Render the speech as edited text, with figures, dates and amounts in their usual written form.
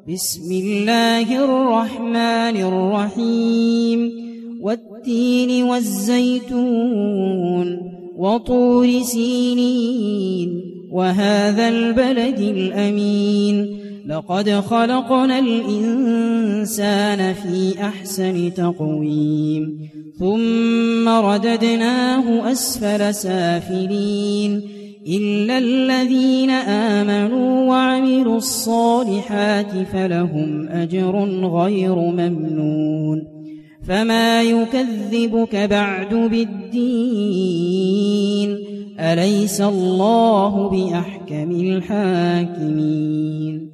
بسم الله الرحمن الرحيم والتين والزيتون وطور سينين وهذا البلد الأمين لقد خلقنا الإنسان في أحسن تقويم ثم رددناه أسفل سافلين إلا الذين آمنوا وعملوا الصالحات فلهم أجر غير ممنون فما يكذبك بعد بالدين أليس الله بأحكم الحاكمين